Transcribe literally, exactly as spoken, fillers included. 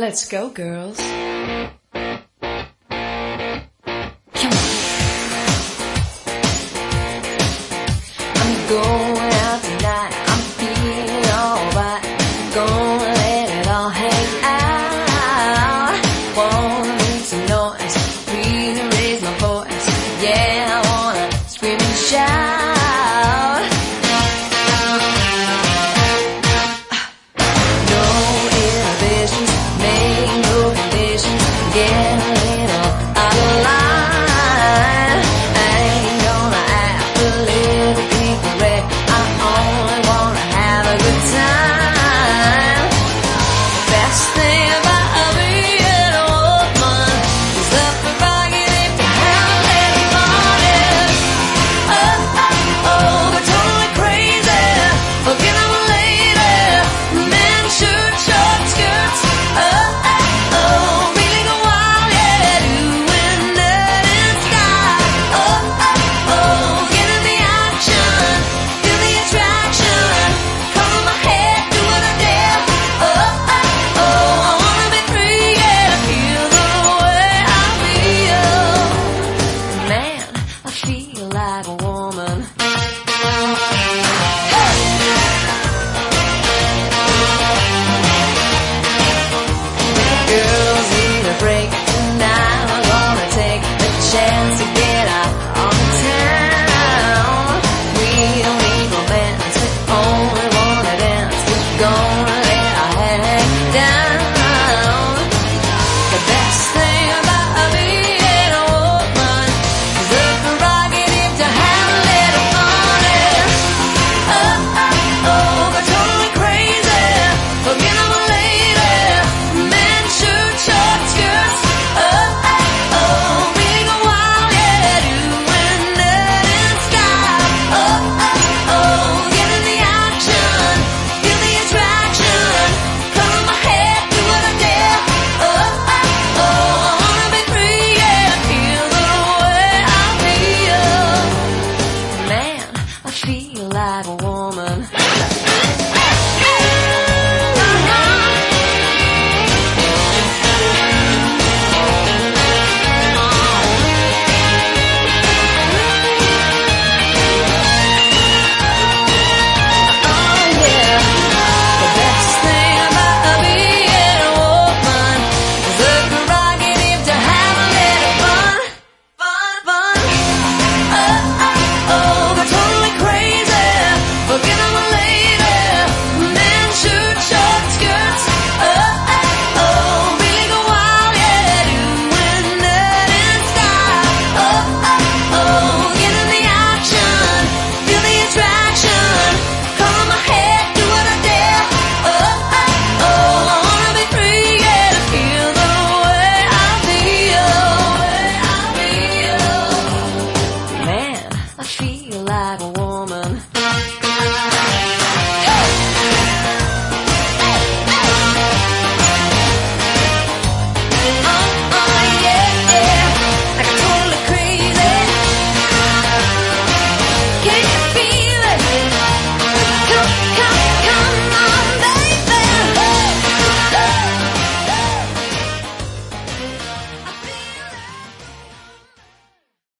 Let's go, girls. Come on. I'm going out tonight. I'm feeling alright. Gonna let it all hang out. Wanna make some noise. Really raise my voice. Yeah, I wanna scream and shout. No inhibitions, make no conditions. Get a little out of line. I ain't gonna act a little incorrect. I only wanna have a good time. Best thing about being a woman is the prerogative to have everybody. Oh, oh, oh, we're totally crazy. Forget I'm a lady. Men, shirt, short skirts. Oh, oh, oh, really go wild, yeah. Doing that in sky. Oh, oh, oh, get in the action. Feel the attraction. Cover my head, do what I dare. Oh, oh, oh, I wanna be free, yeah. Feel the way I feel. Man, I feel like a woman. Girls need a break tonight. We're gonna take a chance to get out on town. We don't need romance, we only wanna dance. We're gonna